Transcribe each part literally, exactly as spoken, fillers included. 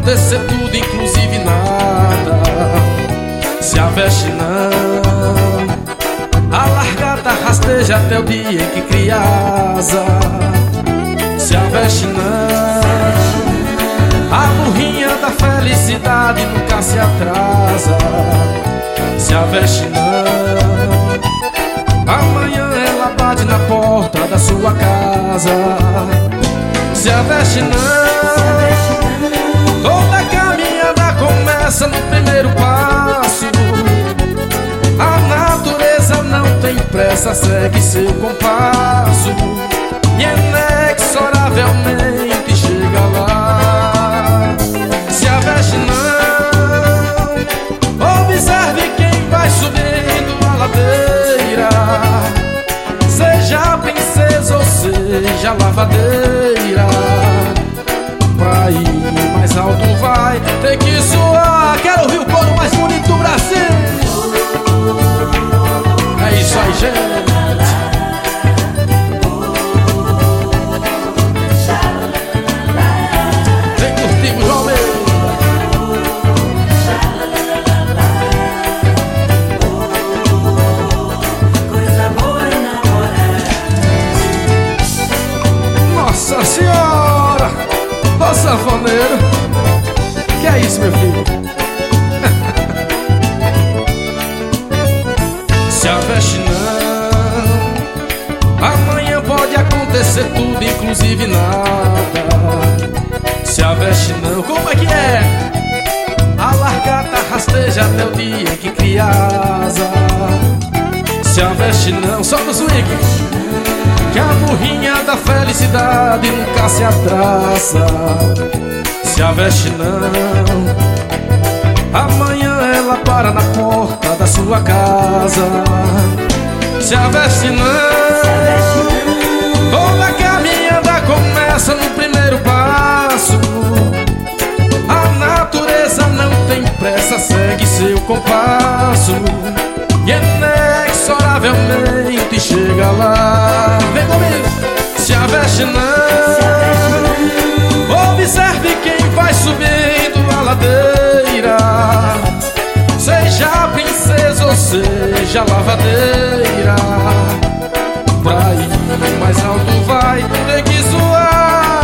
acontecer tudo, inclusive nada. Se a veste não, a largata rasteja até o dia em que cria asa. Se a veste não, a burrinha da felicidade nunca se atrasa. Se a veste não, amanhã ela bate na porta da sua casa. Se a veste não, toda caminhada começa no primeiro passo. A natureza não tem pressa, segue seu compasso e inexoravelmente chega lá. Se a veste não, observe quem vai subindo a ladeira. Seja princesa ou seja lavadeira, pra ir mais alto vai ter que suar. Quero ouvir o coro mais bonito do Brasil. É isso aí, gente. Vem curtir o João Meira. Nossa Senhora! Ô sanfoneiro, que é isso, meu filho? Se a veste não, amanhã pode acontecer tudo, inclusive nada. Se a veste não, como é que é? A largata rasteja até o dia em que cria asa. Se a veste não, só no swing, que a burrinha da felicidade nunca se atrasa. Se a veste não, amanhã ela para na porta da sua casa. Se a veste não, toda caminhada começa no primeiro passo. A natureza não tem pressa, segue seu compasso e inexoravelmente chega lá. Vem comigo! Se a veste não, observe quem vai subindo a ladeira. Seja princesa ou seja lavadeira, pra ir mais alto vai ter que zoar.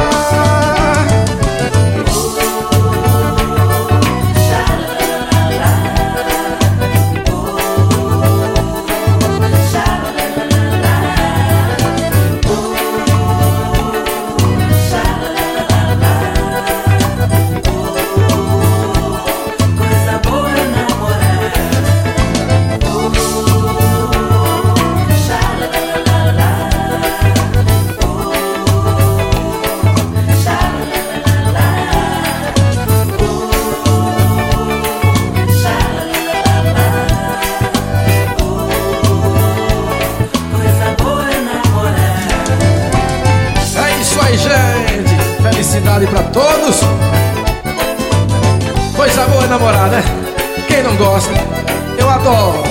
Gente, felicidade pra todos. Coisa boa é namorar, né? Quem não gosta? Eu adoro.